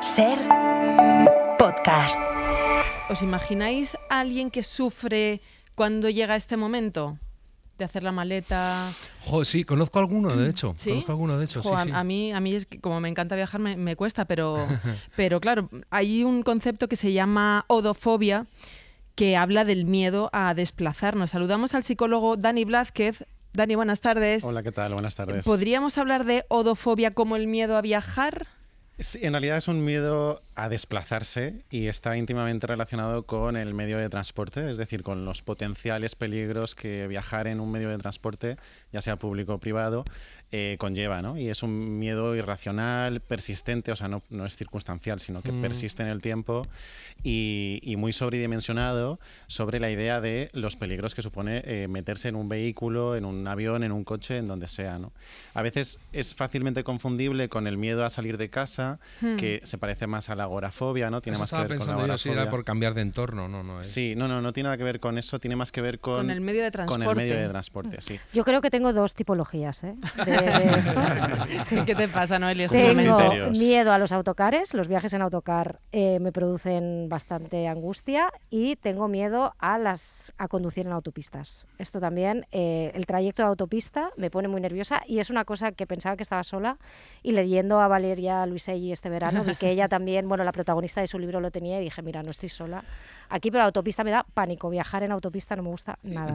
Ser podcast. ¿Os imagináis a alguien que sufre cuando llega este momento de hacer la maleta? Sí, conozco alguno, de hecho. ¿Sí? Sí. A mí es que como me encanta viajar me cuesta, pero claro, hay un concepto que se llama odofobia, que habla del miedo a desplazarnos. Saludamos al psicólogo Dani Blázquez. Dani, buenas tardes. Hola, ¿qué tal? Buenas tardes. ¿Podríamos hablar de odofobia como el miedo a viajar? Sí, en realidad es un miedo a desplazarse y está íntimamente relacionado con el medio de transporte, es decir, con los potenciales peligros que viajar en un medio de transporte, ya sea público o privado, conlleva, ¿no? Y es un miedo irracional, persistente, o sea, no es circunstancial, sino que persiste en el tiempo y muy sobredimensionado sobre la idea de los peligros que supone meterse en un vehículo, en un avión, en un coche, en donde sea, ¿no? A veces es fácilmente confundible con el miedo a salir de casa, que se parece más a la agorafobia, ¿no? Tiene eso más que ver con la agorafobia. Si era por cambiar de entorno, no es. Sí, no tiene nada que ver con eso, tiene más que ver con el medio de transporte. Con el medio de transporte, sí. Yo creo que tengo dos tipologías, de esto. Sí. ¿Qué te pasa, Noelia? Tengo miedo a los autocares, los viajes en autocar me producen bastante angustia, y tengo miedo a conducir en autopistas. Esto también, el trayecto de autopista me pone muy nerviosa, y es una cosa que pensaba que estaba sola, y leyendo a Valeria Luiselli este verano vi que ella también, la protagonista de su libro lo tenía, y dije, mira, no estoy sola aquí, pero la autopista me da pánico, viajar en autopista no me gusta nada.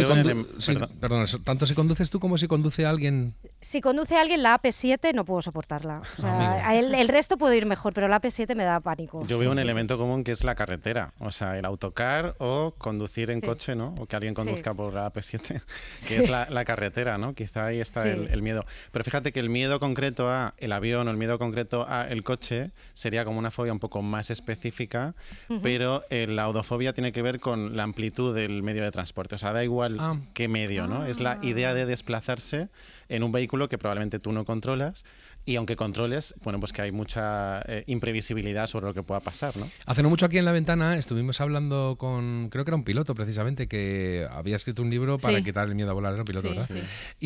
Tanto si conduces tú como si conduce alguien. Si conduce alguien la AP7 no puedo soportarla. O sea, el resto puedo ir mejor, pero la AP7 me da pánico. Yo veo un elemento común, que es la carretera, o sea, el autocar o conducir en coche, ¿no? O que alguien conduzca por la AP7, que es la carretera, ¿no? Quizá ahí está el miedo. Pero fíjate que el miedo concreto a el avión o el miedo concreto a el coche sería como una fobia un poco más específica, pero la odofobia tiene que ver con la amplitud del medio de transporte. O sea, da igual qué medio, ¿no? Es la idea de desplazarse en un vehículo que probablemente tú no controlas, y aunque controles, pues que hay mucha imprevisibilidad sobre lo que pueda pasar, ¿no? Hace no mucho aquí en La Ventana estuvimos hablando con, creo que era un piloto precisamente, que había escrito un libro para quitar el miedo a volar, era un piloto, ¿verdad? Sí.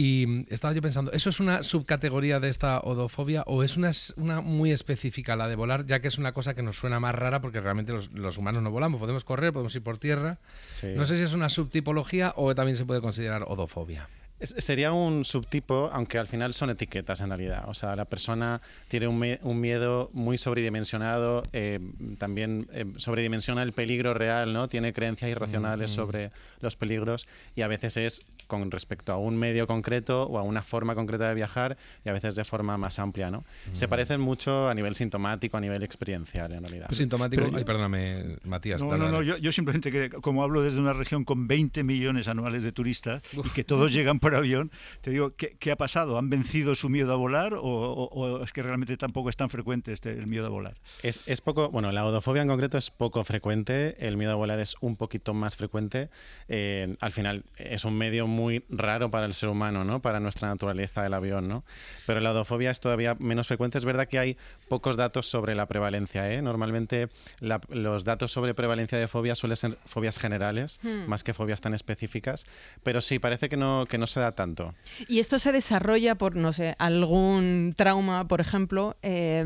Y estaba yo pensando, ¿eso es una subcategoría de esta odofobia o es una muy específica, la de volar, ya que es una cosa que nos suena más rara porque realmente los humanos no volamos, podemos correr, podemos ir por tierra? Sí. No sé si es una subtipología o también se puede considerar odofobia. Sería un subtipo, aunque al final son etiquetas en realidad. O sea, la persona tiene un miedo muy sobredimensionado, también sobredimensiona el peligro real, ¿no? Tiene creencias irracionales sobre los peligros, y a veces es con respecto a un medio concreto o a una forma concreta de viajar, y a veces de forma más amplia, ¿no? Se parecen mucho a nivel sintomático, a nivel experiencial, en realidad. Sintomático. Perdóname, Matías. No, yo simplemente, que como hablo desde una región con 20 millones anuales de turistas y que todos llegan por avión, te digo, ¿qué ha pasado? ¿Han vencido su miedo a volar o es que realmente tampoco es tan frecuente el miedo a volar? Es poco, la odofobia en concreto es poco frecuente, el miedo a volar es un poquito más frecuente. Al final es un medio muy raro para el ser humano, ¿no? Para nuestra naturaleza, el avión, ¿no? Pero la odofobia es todavía menos frecuente. Es verdad que hay pocos datos sobre la prevalencia, ¿eh? Normalmente los datos sobre prevalencia de fobias suelen ser fobias generales, más que fobias tan específicas, pero sí, parece que no se da tanto. ¿Y esto se desarrolla por, no sé, algún trauma, por ejemplo,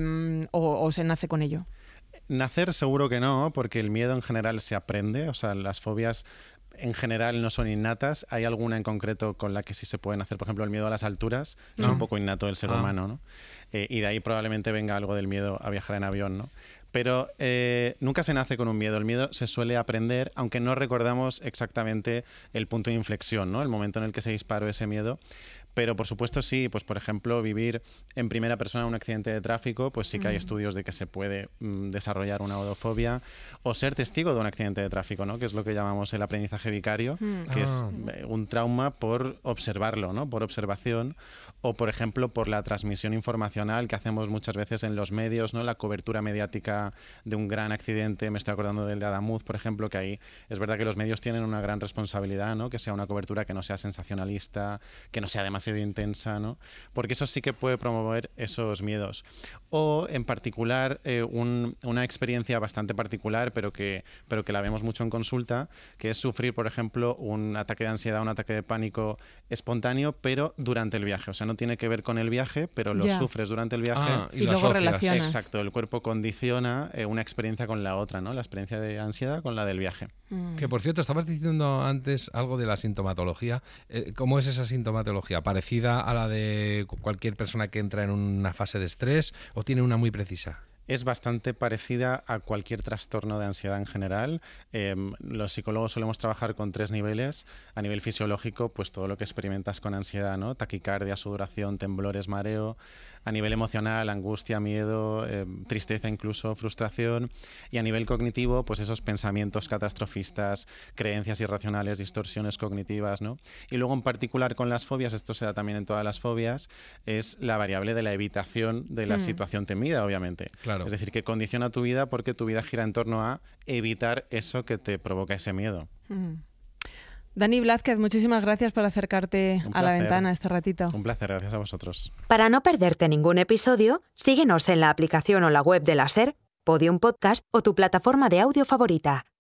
o se nace con ello? Nacer seguro que no, porque el miedo en general se aprende, o sea, las fobias en general no son innatas. Hay alguna en concreto con la que sí se pueden hacer, por ejemplo, el miedo a las alturas, es un poco innato del ser humano, ¿no? Y de ahí probablemente venga algo del miedo a viajar en avión, ¿no? Pero nunca se nace con un miedo. El miedo se suele aprender, aunque no recordamos exactamente el punto de inflexión, ¿no? El momento en el que se disparó ese miedo. Pero por supuesto sí, pues por ejemplo vivir en primera persona un accidente de tráfico, pues sí que hay estudios de que se puede desarrollar una odofobia, o ser testigo de un accidente de tráfico, ¿no? Que es lo que llamamos el aprendizaje vicario, que es un trauma por observarlo, ¿no? Por observación, o por ejemplo por la transmisión informacional que hacemos muchas veces en los medios, ¿no? La cobertura mediática de un gran accidente. Me estoy acordando del de Adamuz, por ejemplo, que ahí es verdad que los medios tienen una gran responsabilidad, ¿no? Que sea una cobertura que no sea sensacionalista, que no sea demasiado demasiado intensa, ¿no? Porque eso sí que puede promover esos miedos. O, en particular, una experiencia bastante particular, pero que la vemos mucho en consulta, que es sufrir, por ejemplo, un ataque de ansiedad, un ataque de pánico espontáneo, pero durante el viaje. O sea, no tiene que ver con el viaje, pero lo sufres durante el viaje. Y luego relacionas. Exacto, el cuerpo condiciona una experiencia con la otra, ¿no? La experiencia de ansiedad con la del viaje. Que, por cierto, estabas diciendo antes algo de la sintomatología. ¿Cómo es esa sintomatología? ¿Parecida a la de cualquier persona que entra en una fase de estrés o tiene una muy precisa? Es bastante parecida a cualquier trastorno de ansiedad en general. Los psicólogos solemos trabajar con 3 niveles. A nivel fisiológico, pues todo lo que experimentas con ansiedad, ¿no? Taquicardia, sudoración, temblores, mareo. A nivel emocional, angustia, miedo, tristeza incluso, frustración. Y a nivel cognitivo, pues esos pensamientos catastrofistas, creencias irracionales, distorsiones cognitivas, ¿no? Y luego, en particular con las fobias, esto se da también en todas las fobias, es la variable de la evitación de la situación temida, obviamente. Claro. Es decir, que condiciona tu vida porque tu vida gira en torno a evitar eso que te provoca ese miedo. Dani Blázquez, muchísimas gracias por acercarte a La Ventana este ratito. Un placer, gracias a vosotros. Para no perderte ningún episodio, síguenos en la aplicación o la web de la SER, Podium Podcast o tu plataforma de audio favorita.